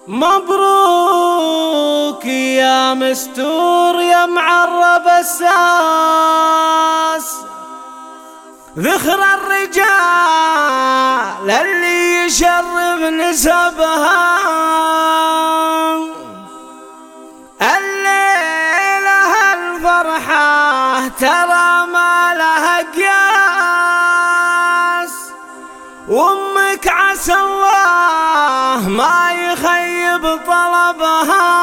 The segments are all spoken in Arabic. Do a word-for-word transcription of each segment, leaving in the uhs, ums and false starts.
مبروك يا مستور يا معرب الساس، ذخر الرجال اللي يشرف نسبها. الليلة الفرحة ترى ما لها قياس، وامك عسى الله ما يخيب طلبها.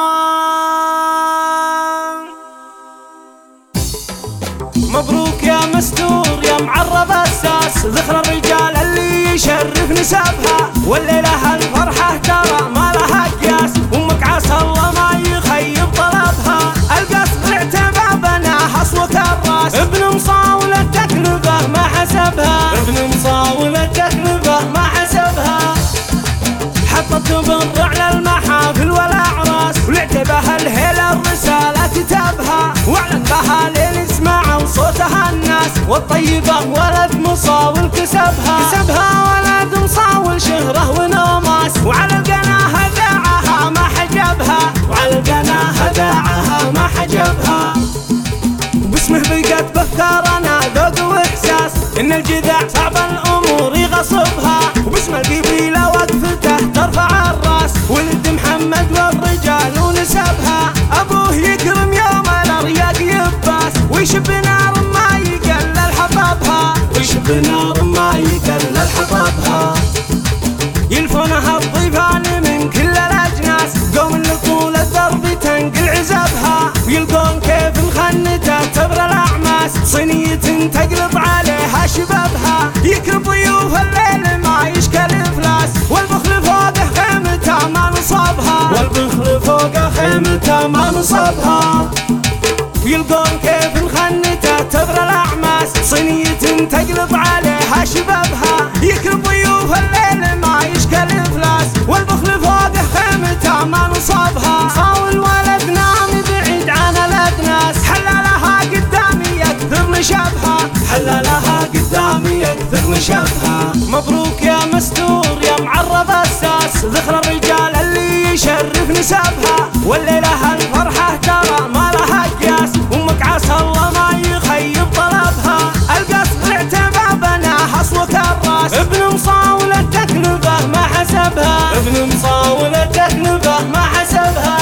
مبروك يا مستور يا معرب الساس، ذخر الرجال اللي يشرف نسبها. والليلة الفرحة ترى ما لها قياس، وامك عسى الله ما يخيب طلبها. القصر اعتبى بناها صوت الراس، ابن مصاول التكلفة ما حسبها، ابن مصاول التكلفة ما حسبها. حطت بر على المحافل والاعراس، ولعتبها الهيل الرسالة كتبها. واعلن بها لين سمعوا صوتها الناس، والطيبة ولد مصاول كسبها. كسبها ولد مصاول شهرة ونوماس، وعلى القناة ذاعها ما حجبها، وعلى القناة ذاعها ما حجبها. وباسمه بقت بافكارنا ذوق واحساس، ان الجذع صعب الامور يغصبها. وباسم القبيلة وقفته ترفع الراس، ولد محمد والرجال ونسبها. ابوه يكرم يوم الارياق يباس، ويشب نار ما يقلل حطبها، ويشب نار ما يقلل حطبها. يلفونها الضيفان من كل الاجناس، قوم لطول الدرب تنقل عزبها. ويلقون كيف مخنته تبرى الاعماس، صينية تقلب عليها شبابها. يكرم ضيوف الليل ما يشكل افلاس، والبخل فوقه خيمته ما نصبها، والبخل فوقه خيمته ما نصبها. ويلقون كيف مخنته تبرى الاعماس، صينية تقلب عليها شبابها. يكرم ضيوف الليل ما يشكل افلاس، والبخل فوقه خيمته ما نصبها. صاول ولد نام بعيد عن الاكناس، حلى لها قدامي يكثر نشبها، حلى لها قدامي يكثر نشبها. مبروك يا مستور يا معرب الساس، ذخر الرجال اللي يشرف نسبها. والليلة الفرحة ترى ما لها قياس، وامك عسى الله ما يخيب طلبها. القصر اعتبى بناها صوت الراس، ابن مصاول التكلفة ما حسبها، ابن مصاول التكلفة ما حسبها.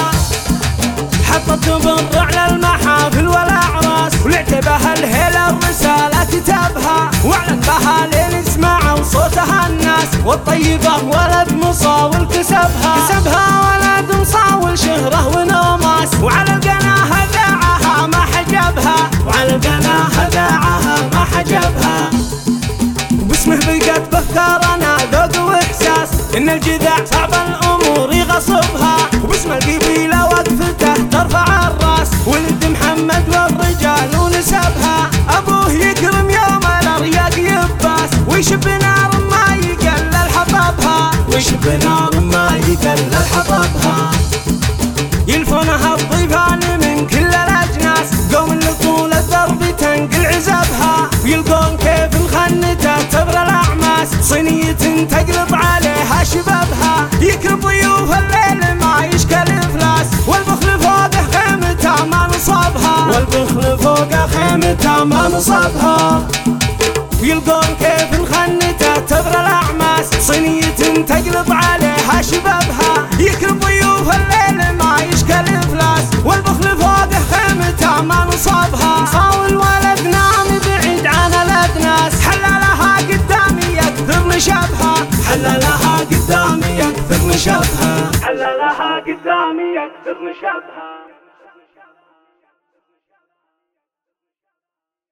حطت بر على المحافل والاعراس، ولعتبها الهيل الرسالة كتبها. واعلن بها لين سمعوا صوتها الناس، والطيبة ولد مصاول كسبها. كسبها ولد مصاول شهرة ونوماس، وعلى القناة ذاعها ما حجبها، وعلى القناة ذاعها ما حجبها. وباسمه بقت بافكارنا ذوق واحساس، ان الجذع صعب الامور يغصبها. وباسم القبيلة وقفته ترفع الراس، ولد محمد والرجال ونسبها. ابوه يكرم يوم الارياق يباس، ويشب نار ما يقلل حطبها، ويشب نار ما يقلل حطبها. يلفونها الضيفان من كل الاجناس، قوم لطول الدرب تنقل عزبها. ويلقون كيف مخنته تبرى الاعماس، صينية تقلب عليها شبابها. يكرم ضيوف الليل ما يشكل افلاس، والبخل فوقه خيمته ما نصبها، والبخل فوقه خيمته ما نصبها. ويلقون كيف مخنته تبرى الاعماس، صينية تقلب عليها شبابها. يكرم ضيوف الليل ما يشكل افلاس، والبخل فوقه خيمته ما نصبها. صاول ولد نام بعيد عن الاكناس، حلى لها قدامي يكثر نشبها، حلى لها قدامي يكثر نشبها، حلى لها قدامي يكثر نشبها.